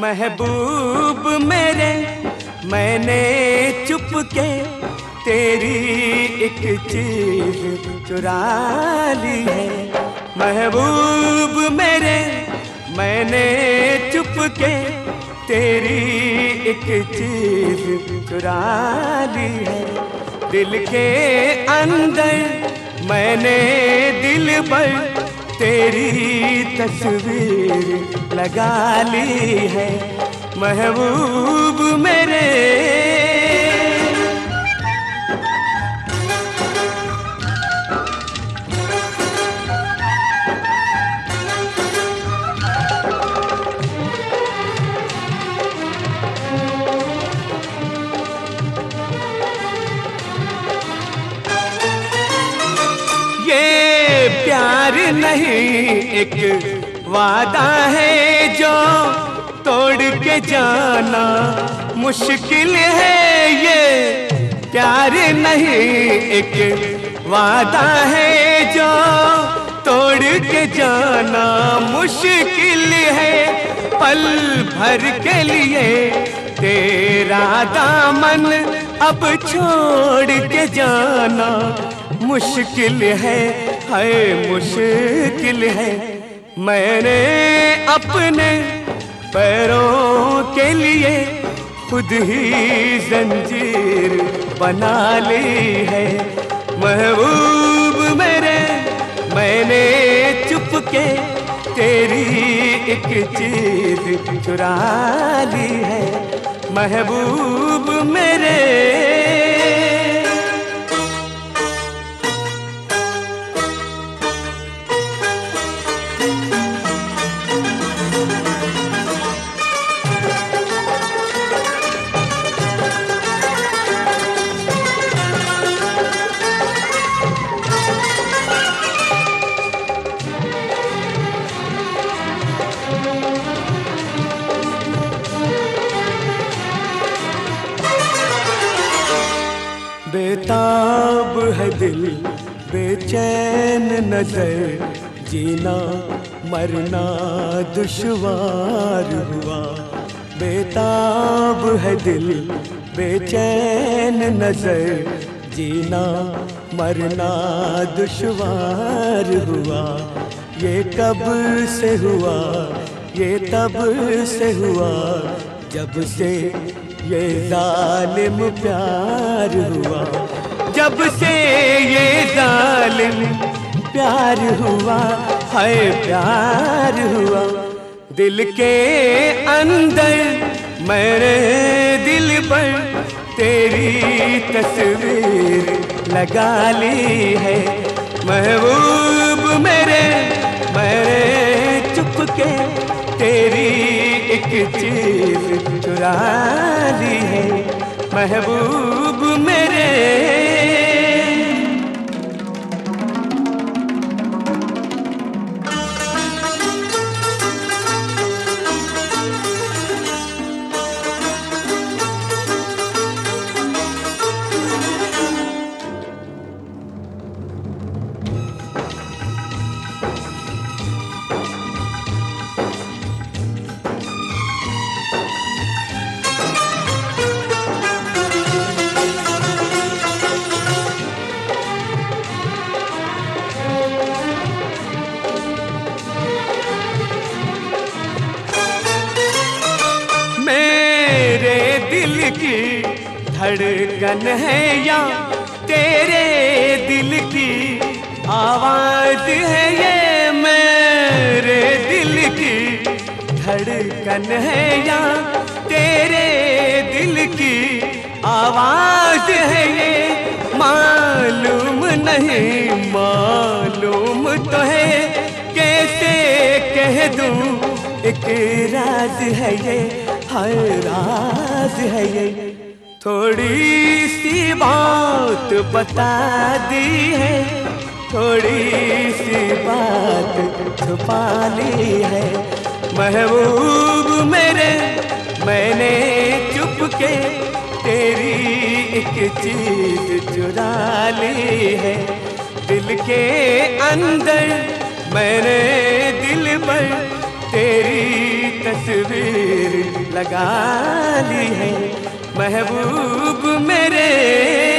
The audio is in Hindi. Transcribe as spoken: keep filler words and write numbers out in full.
महबूब मेरे, मैंने चुपके तेरी एक चीज चुरा ली है। महबूब मेरे, मैंने चुपके तेरी एक चीज चुरा ली है। दिल के अंदर मैंने दिल पर तेरी तस्वीर लगा ली है। महबूब मेरे, ये प्यार नहीं एक वादा है जो तोड़ के जाना मुश्किल है। ये प्यार नहीं एक वादा है जो तोड़ के जाना मुश्किल है। पल भर के लिए तेरा दामन अब छोड़ के जाना मुश्किल है, है मुश्किल है। मैंने अपने पैरों के लिए खुद ही जंजीर बना ली है। महबूब मेरे, मैंने चुपके तेरी एक चीज चुरा ली है। महबूब मेरे, बेताब है दिल, बेचैन नजर, जीना मरना दुश्वार हुआ। बेताब है दिल, बेचैन नजर, जीना मरना दुश्वार हुआ। ये कब से हुआ, ये तब से हुआ जब से ये जालिम प्यार हुआ। जब से ये जालिम प्यार हुआ, है प्यार हुआ। दिल के अंदर मेरे दिल पर तेरी तस्वीर लगा ली है। महबूब मेरे, मेरे चुपके तेरी एक चीज चुरा ली है। महबूब मेरे, दिल की धड़कन है या तेरे दिल की आवाज है। ये मेरे दिल की धड़कन है या तेरे दिल की आवाज है। ये मालूम नहीं मालूम तो है, कैसे कह दूं एक राज है ये, हर राज है ये। थोड़ी सी बात बता दी है, थोड़ी सी बात छुपा ली है। महबूब मेरे, मैंने चुपके तेरी एक चीज चुरा ली है। दिल के अंदर मैंने दिल पर तेरी तस्वीर लगा ली है महबूब मेरे